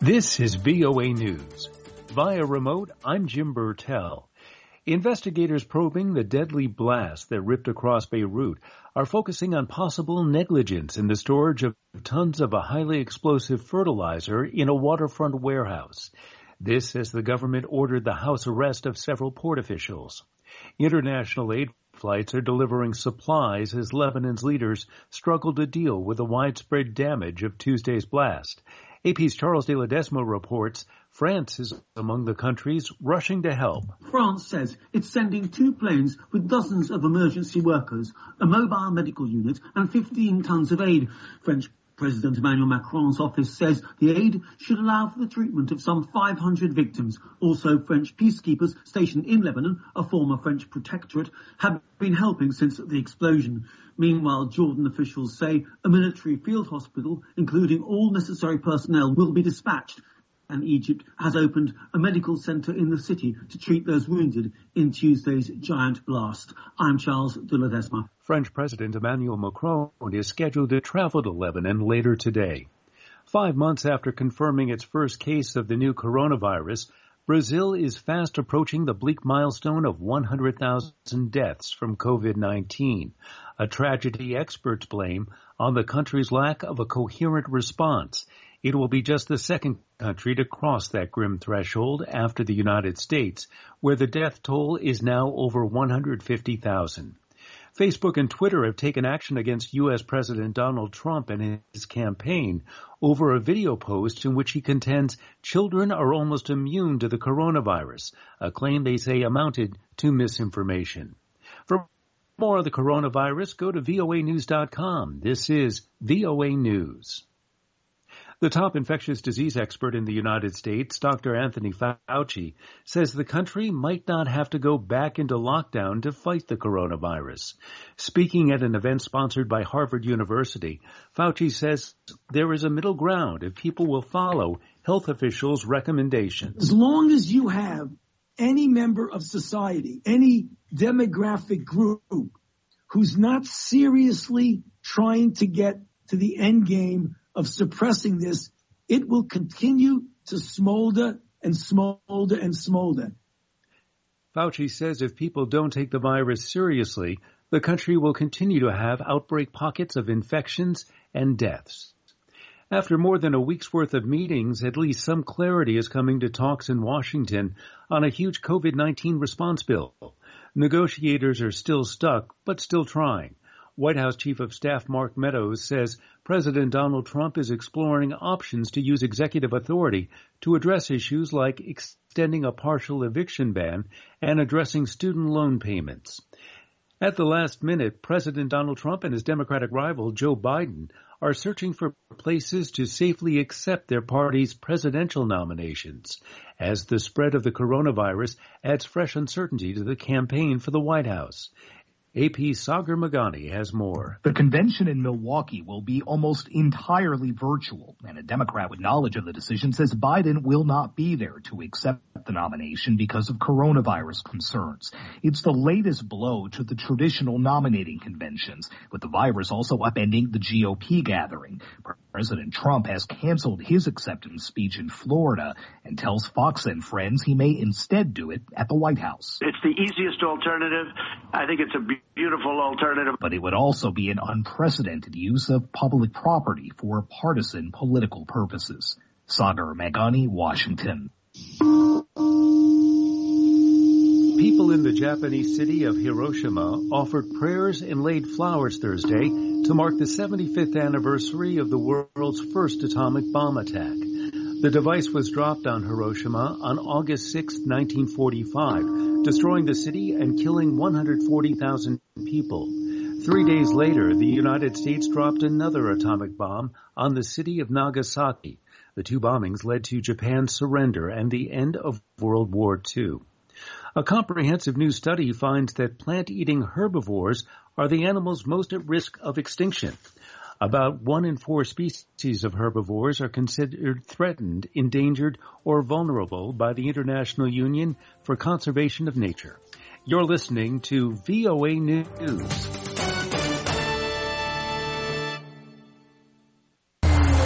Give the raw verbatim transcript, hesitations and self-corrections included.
This is V O A News. Via remote, I'm Jim Burtell. Investigators probing the deadly blast that ripped across Beirut are focusing on possible negligence in the storage of tons of a highly explosive fertilizer in a waterfront warehouse. This as the government ordered the house arrest of several port officials. International aid flights are delivering supplies as Lebanon's leaders struggle to deal with the widespread damage of Tuesday's blast. A P's Charles de Ledesma reports France is among the countries rushing to help. France says it's sending two planes with dozens of emergency workers, a mobile medical unit and fifteen tons of aid. French President Emmanuel Macron's office says the aid should allow for the treatment of some five hundred victims. Also, French peacekeepers stationed in Lebanon, a former French protectorate, have been helping since the explosion. Meanwhile, Jordan officials say a military field hospital, including all necessary personnel, will be dispatched. And Egypt has opened a medical centre in the city to treat those wounded in Tuesday's giant blast. I'm Charles de Ledesma. French President Emmanuel Macron is scheduled to travel to Lebanon later today. Five months after confirming its first case of the new coronavirus, Brazil is fast approaching the bleak milestone of one hundred thousand deaths from COVID nineteen, a tragedy experts blame on the country's lack of a coherent response. It will be just the second country to cross that grim threshold after the United States, where the death toll is now over one hundred fifty thousand. Facebook and Twitter have taken action against U S President Donald Trump and his campaign over a video post in which he contends children are almost immune to the coronavirus, a claim they say amounted to misinformation. For more of the coronavirus, go to V O A news dot com. This is V O A News. The top infectious disease expert in the United States, Doctor Anthony Fauci, says the country might not have to go back into lockdown to fight the coronavirus. Speaking at an event sponsored by Harvard University, Fauci says there is a middle ground if people will follow health officials' recommendations. As long as you have any member of society, any demographic group who's not seriously trying to get to the end game of suppressing this, it will continue to smolder and smolder and smolder. Fauci says if people don't take the virus seriously, the country will continue to have outbreak pockets of infections and deaths. After more than a week's worth of meetings, at least some clarity is coming to talks in Washington on a huge COVID nineteen response bill. Negotiators are still stuck, but still trying. White House Chief of Staff Mark Meadows says President Donald Trump is exploring options to use executive authority to address issues like extending a partial eviction ban and addressing student loan payments. At the last minute, President Donald Trump and his Democratic rival Joe Biden are searching for places to safely accept their party's presidential nominations, as the spread of the coronavirus adds fresh uncertainty to the campaign for the White House. A P's Sagar Meghani has more. The convention in Milwaukee will be almost entirely virtual, and a Democrat with knowledge of the decision says Biden will not be there to accept the nomination because of coronavirus concerns. It's the latest blow to the traditional nominating conventions, with the virus also upending the G O P gathering. President Trump has canceled his acceptance speech in Florida and tells Fox and Friends he may instead do it at the White House. It's the easiest alternative. I think it's a beautiful alternative. But it would also be an unprecedented use of public property for partisan political purposes. Sagar Meghani, Washington. People in the Japanese city of Hiroshima offered prayers and laid flowers Thursday to mark the seventy-fifth anniversary of the world's first atomic bomb attack. The device was dropped on Hiroshima on August sixth, nineteen forty-five, destroying the city and killing one hundred forty thousand people. Three days later, the United States dropped another atomic bomb on the city of Nagasaki. The two bombings led to Japan's surrender and the end of World War Two. A comprehensive new study finds that plant-eating herbivores are the animals most at risk of extinction. About one in four species of herbivores are considered threatened, endangered, or vulnerable by the International Union for Conservation of Nature. You're listening to V O A News.